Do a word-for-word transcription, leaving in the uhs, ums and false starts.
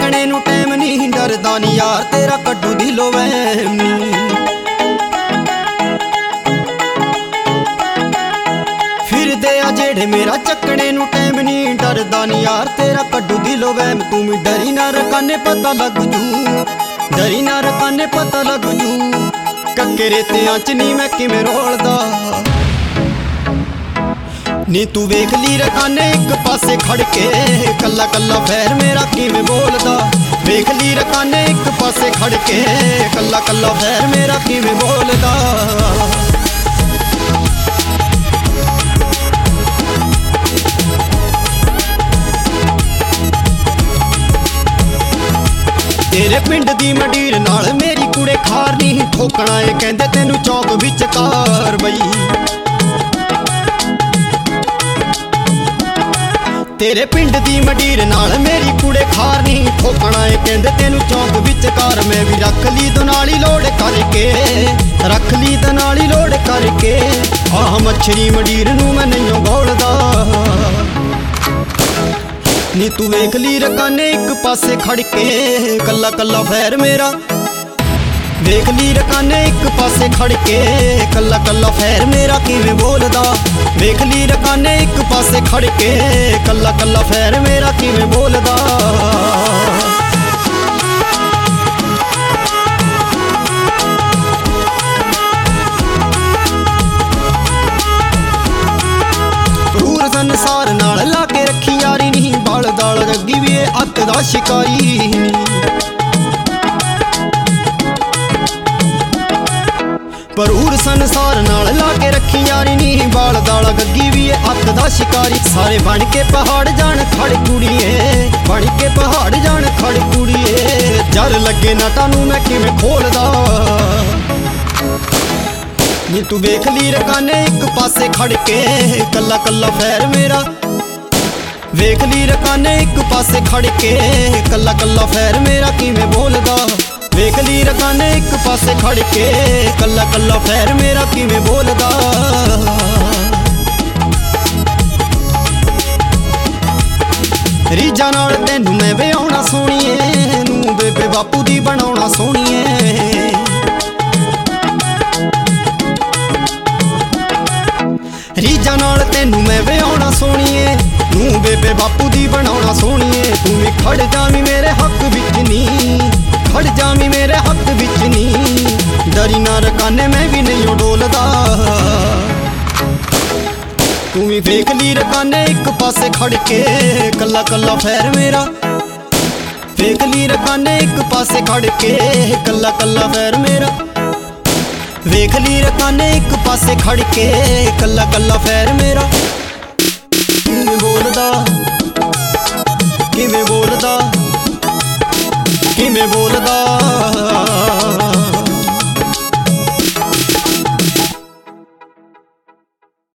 ਚੱਕਣੇ ਨੂੰ ਟਾਈਮ ਨਹੀਂ ਡਰਦਾ ਨੀ ਯਾਰ ਤੇਰਾ ਕੱਢੂ ਦਿਲੋਂ ਵਹਿਮ ਨੀ ਫਿਰਦੇ ਆ ਜਿਹੜੇ ਮੇਰਾ ਚੱਕਣੇ ਨੂੰ ਟਾਈਮ ਨਹੀਂ ਡਰਦਾ ਨੀ ਯਾਰ ਤੇਰਾ ਕੱਢੂ ਦਿਲੋਂ ਵਹਿਮ ਤੂੰ ਵੀ ਡਰੀ ਨਾ ਰਕਾਨੇ ਪਤਾ ਲੱਗ ਜੂ ਡਰੀ ਨਾ ਰਕਾਨੇ ਪਤਾ ਲੱਗ ਜੂ ਕੱਕੇ ਰੇਤਿਆਂ ਚ ਨੀ ਮੈਂ ਕਿਵੇਂ ਰੋਲਦਾ ਨੀ ਤੂੰ ਵੇਖ ਲੀ ਰਕਾਨੇ ਇੱਕ ਪਾਸੇ ਖੜ ਕੇ ਕੱਲਾ ਕੱਲਾ ਫੈਰ ਮੇਰਾ ਕਿਵੇਂ ਬੋਲਦਾ ਵੇਖ ਲੀ ਰਕਾਨੇ ਇੱਕ ਪਾਸੇ ਖੜ ਕੇ ਕੱਲਾ ਕੱਲਾ ਫੈਰ ਮੇਰਾ ਕਿਵੇਂ ਬੋਲਦਾ ਤੇਰੇ ਪਿੰਡ ਦੀ ਮੰਡੀਰ ਨਾਲ ਮੇਰੀ ਕੁੜੇ ਖਾਰ ਨਹੀਂ ਠੋਕਣਾ ਏ ਕਹਿੰਦੇ ਤੈਨੂੰ ਚੌਕ ਵਿੱਚ ਕਾਰ ਬਈ ਤੇਰੇ ਪਿੰਡ ਦੀ ਮੰਡੀਰ ਨਾਲ ਮੇਰੀ ਕੁੜੇ ਖਾਰ ਨਹੀਂ ਠੋਕਣਾ ਏ ਕਹਿੰਦੇ ਤੈਨੂੰ ਚੌਕ ਵਿੱਚ ਕਾਰ ਮੈਂ ਵੀ ਰੱਖ ਲਈ ਦਨਾਲੀ ਲੋੜ ਕਰਕੇ ਰੱਖ ਲਈ ਦਨਾਲੀ ਲੋੜ ਕਰਕੇ ਆਹ ਮੱਛਰੀ ਮੰਡੀਰ ਨੂੰ ਮੈਂ ਨਹੀਂ ਗੋਲਦਾ ਨੀ ਤੂੰ ਵੇਖ ਲੀ ਰਕਾਨੇ ਇੱਕ ਪਾਸੇ ਖੜ ਕੇ ਕੱਲਾ ਕੱਲਾ ਫੈਰ ਮੇਰਾ ਵੇਖ ਲੀ ਰਕਾਨੇ ਇੱਕ ਪਾਸੇ ਖੜ ਕੇ ਕੱਲਾ ਕੱਲਾ ਫੈਰ ਮੇਰਾ ਕਿਵੇਂ ਬੋਲਦਾ ਵੇਖ ਲੀ ਰਕਾਨੇ ਇੱਕ ਪਾਸੇ ਖੜ ਕੇ ਕੱਲਾ ਕੱਲਾ ਫੈਰ ਮੇਰਾ ਕਿਵੇਂ ਬੋਲਦਾ ਪਰੂਰ ਸੰਸਾਰ ਨਾਲ ਲਾ ਕੇ ਰੱਖੀ ਯਾਰੀ ਨਹੀਂ ਬਾਲ ਦਾਲ ਰੱਗੀ ਵੀ ਇਹ ਅੱਤ ਦਾ ਸ਼ਿਕਾਰੀ ਨਹੀਂ ਪਰੂਰ ਸੰਸਾਰ ਨਾਲ ਲਾ ਕੇ ਰੱਖੀ ਯਾਰੀ ਨਹੀਂ ਬਾਲ ਦਾਲ ਗੱਗੀ ਵੀ ਇਹ ਅੱਤ ਦਾ ਸ਼ਿਕਾਰੀ ਸਾਰੇ ਬਣ ਕੇ ਪਹਾੜ ਜਾਣ ਖੜ ਕੁੜੀਏ ਬਣ ਕੇ ਪਹਾੜ ਜਾਣ ਖੜ ਕੁੜੀਏ ਜਰ ਲੱਗੇ ਨਾਟਾਂ ਨੂੰ ਮੈਂ ਕਿਵੇਂ ਖੋਲਦਾ ਨੀ ਤੂੰ ਵੇਖ ਲੀ ਰਕਾਨੇ ਇੱਕ ਪਾਸੇ ਖੜ ਕੇ ਕੱਲਾ ਕੱਲਾ ਫੈਰ ਮੇਰਾ ਵੇਖ ਲੀ ਰਕਾਨੇ ਇੱਕ ਪਾਸੇ ਖੜ ਕੇ ਕੱਲਾ ਕੱਲਾ ਫੈਰ ਮੇਰਾ ਕਿਵੇਂ ਬੋਲਦਾ ਵੇਖ ਲੀ ਰਕਾਨੇ ਇੱਕ ਪਾਸੇ ਖੜ ਕੇ ਕੱਲਾ ਕੱਲਾ ਫੈਰ ਮੇਰਾ ਕਿਵੇਂ ਬੋਲਦਾ ਰੀਜਾਂ ਨਾਲ ਤੈਨੂੰ ਮੈਂ ਵਿਆਹੁਣਾ ਸੋਹਣੀਏ ਨੂੰ ਬੇਬੇ ਬਾਪੂ ਦੀ ਬਣਾਉਣਾ ਸੋਹਣੀਏ ਰੀਜਾਂ ਨਾਲ ਤੈਨੂੰ ਮੈਂ ਵਿਆਹੁਣਾ ਸੋਹਣੀਏ ਨੂੰ ਬੇਬੇ ਬਾਪੂ ਦੀ ਬਣਾਉਣਾ ਸੋਹਣੀਏ ਤੂੰ ਵੀ ਖੜ ਜਾਵੀਂ ਮੇਰੇ ਹੱਕ ਵਿੱਚ ਨੀ ਖੜ ਜਾਵੀਂ ਮੇਰੇ ਹੱਕ ਵਿੱਚ ਨੀ ਡਰੀ ਨਾ ਰਕਾਨੇ ਮੈਂ ਵੀ ਨਹੀਂ ਡੋਲਦਾ ਤੂੰ ਵੀ ਵੇਖ ਲੀ ਰਕਾਨੇ ਇੱਕ ਪਾਸੇ ਖੜ ਕੇ ਕੱਲਾ ਕੱਲਾ ਫੈਰ ਮੇਰਾ ਵੇਖ ਲੀ ਰਕਾਨੇ ਇੱਕ ਪਾਸੇ ਖੜ ਕੇ ਕੱਲਾ ਕੱਲਾ ਫੈਰ ਮੇਰਾ ਵੇਖ ਲੀ ਰਕਾਨੇ ਇੱਕ ਪਾਸੇ ਖੜ ਕੇ ਕੱਲਾ ਕੱਲਾ ਫੈਰ ਮੇਰਾ ਕਿਵੇਂ ਬੋਲਦਾ ਕਿਵੇਂ ਬੋਲਦਾ ਕਿਵੇਂ ਬੋਲਦਾ